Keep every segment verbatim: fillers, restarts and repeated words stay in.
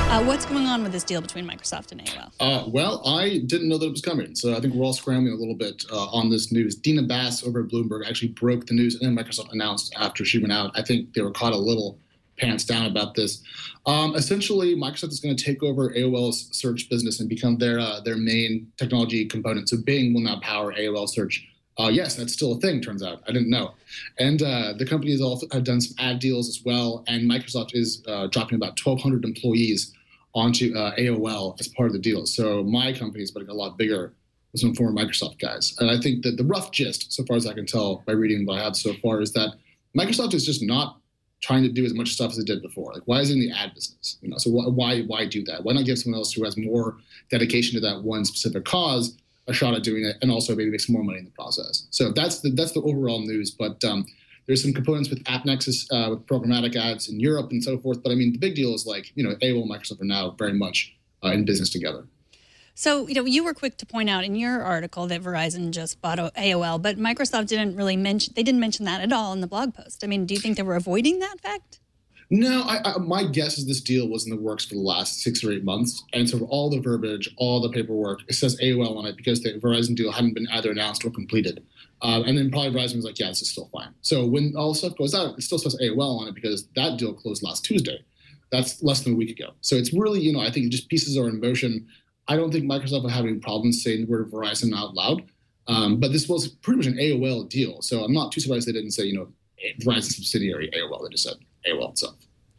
Uh, what's going on with this deal between Microsoft and A O L? Uh, well, I didn't know that it was coming, so I think we're all scrambling a little bit uh, on this news. Dina Bass over at Bloomberg actually broke the news, and then Microsoft announced after she went out. I think they were caught a little pants down about this. Um, essentially, Microsoft is going to take over A O L's search business and become their uh, their main technology component. So Bing will now power A O L search. Uh, yes, that's still a thing, turns out. I didn't know. And uh, the company has also have done some ad deals as well, and Microsoft is uh, dropping about twelve hundred employees onto uh, A O L as part of the deal. So my company is getting a lot bigger with some former Microsoft guys. And I think that the rough gist, so far as I can tell by reading what I have so far, is that Microsoft is just not trying to do as much stuff as it did before. Like, why is it in the ad business? You know, so wh- why why do that? Why not give someone else who has more dedication to that one specific cause a shot at doing it, and also maybe make some more money in the process? So that's the that's the overall news. But um, there's some components with AppNexus, uh, with programmatic ads in Europe and so forth. But I mean, the big deal is like, you know, A O L and Microsoft are now very much uh, in business together. So, you know, you were quick to point out in your article that Verizon just bought A O L, but Microsoft didn't really mention, they didn't mention that at all in the blog post. I mean, do you think they were avoiding that fact? No, I, I, my guess is this deal was in the works for the last six or eight months. And so for all the verbiage, all the paperwork, it says A O L on it because the Verizon deal hadn't been either announced or completed. Um, and then probably Verizon was like, yeah, this is still fine. So when all stuff goes out, it still says A O L on it because that deal closed last Tuesday. That's less than a week ago. So it's really, you know, I think just pieces are in motion. I don't think Microsoft will have any problems saying the word Verizon out loud. Um, but this was pretty much an A O L deal. So I'm not too surprised they didn't say, you know, Verizon subsidiary A O L. They just said A O L itself.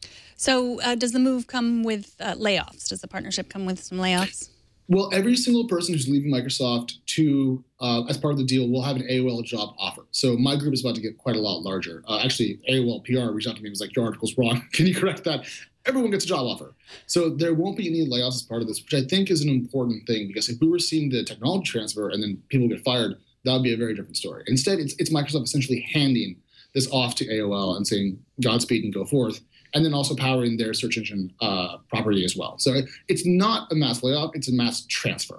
So uh, does the move come with uh, layoffs? Does the partnership come with some layoffs? Well, every single person who's leaving Microsoft to uh, as part of the deal will have an A O L job offer. So my group is about to get quite a lot larger. Uh, actually, A O L P R reached out to me and was like, your article's wrong. Can you correct that? Everyone gets a job offer. So there won't be any layoffs as part of this, which I think is an important thing, because if we were seeing the technology transfer and then people get fired, that would be a very different story. Instead, it's, it's Microsoft essentially handing this off to A O L and saying, Godspeed and go forth, and then also powering their search engine uh, property as well. So it, it's not a mass layoff, it's a mass transfer.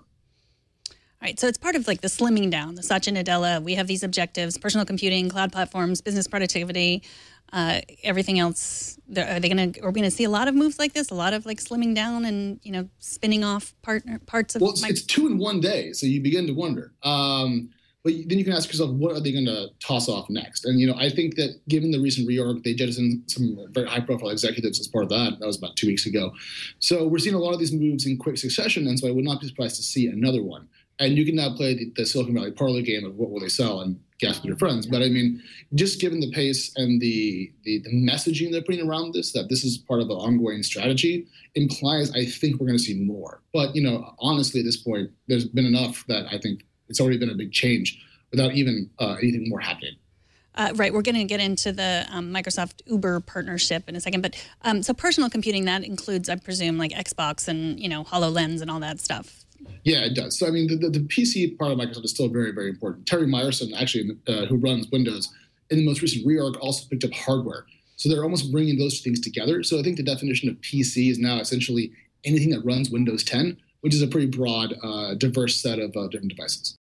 All right, so it's part of like the slimming down, the Satya Nadella. We have these objectives: personal computing, cloud platforms, business productivity, uh, everything else. Are they going to? Are we going to see a lot of moves like this? A lot of like slimming down and, you know, spinning off partner parts of. Well, it's, it's two in one day, so you begin to wonder. Um, but then you can ask yourself, what are they going to toss off next? And, you know, I think that given the recent reorg, they jettisoned some very high-profile executives as part of that. That was about two weeks ago. So we're seeing a lot of these moves in quick succession, and so I would not be surprised to see another one. And you can now play the, the Silicon Valley parlor game of what will they sell and guess with your friends. But, I mean, just given the pace and the, the, the messaging they're putting around this, that this is part of the ongoing strategy, implies I think we're going to see more. But, you know, honestly, at this point, there's been enough that I think it's already been a big change without even uh, anything more happening. Uh, right, we're going to get into the um, Microsoft Uber partnership in a second, but um, so personal computing, that includes, I presume, like Xbox and, you know, HoloLens and all that stuff. Yeah, it does. So I mean, the, the, the P C part of Microsoft is still very, very important. Terry Myerson, actually, uh, who runs Windows, in the most recent reorg also picked up hardware. So they're almost bringing those two things together. So I think the definition of P C is now essentially anything that runs Windows ten, which is a pretty broad, uh, diverse set of uh, different devices.